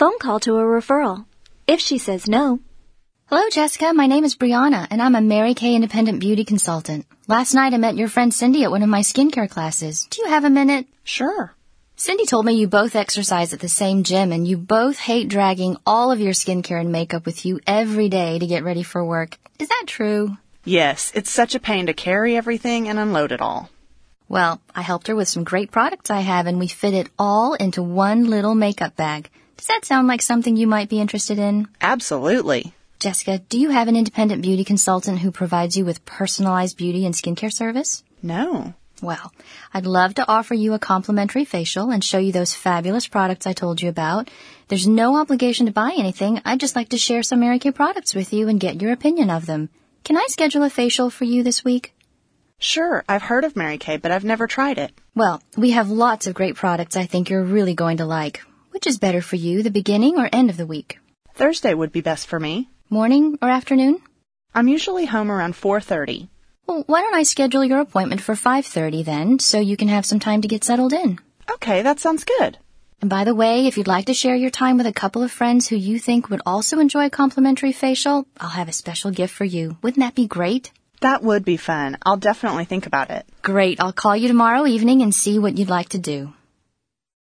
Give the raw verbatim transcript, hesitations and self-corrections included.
phone call to a referral. If she says no. Hello, Jessica. My name is Brianna, and I'm a Mary Kay Independent Beauty Consultant. Last night I met your friend Cindy at one of my skincare classes. Do you have a minute? Sure. Cindy told me you both exercise at the same gym, and you both hate dragging all of your skincare and makeup with you every day to get ready for work. Is that true? Yes, it's such a pain to carry everything and unload it all. Well, I helped her with some great products I have, and we fit it all into one little makeup bag. Does that sound like something you might be interested in? Absolutely. Jessica, do you have an independent beauty consultant who provides you with personalized beauty and skincare service? No. Well, I'd love to offer you a complimentary facial and show you those fabulous products I told you about. There's no obligation to buy anything. I'd just like to share some Mary Kay products with you and get your opinion of them. Can I schedule a facial for you this week? Sure, I've heard of Mary Kay, but I've never tried it. Well, we have lots of great products I think you're really going to like. Which is better for you, the beginning or end of the week? Thursday would be best for me. Morning or afternoon? I'm usually home around four thirty. Well, why don't I schedule your appointment for five thirty then, so you can have some time to get settled in? Okay, that sounds good. And by the way, if you'd like to share your time with a couple of friends who you think would also enjoy a complimentary facial, I'll have a special gift for you. Wouldn't that be great? That would be fun. I'll definitely think about it. Great. I'll call you tomorrow evening and see what you'd like to do.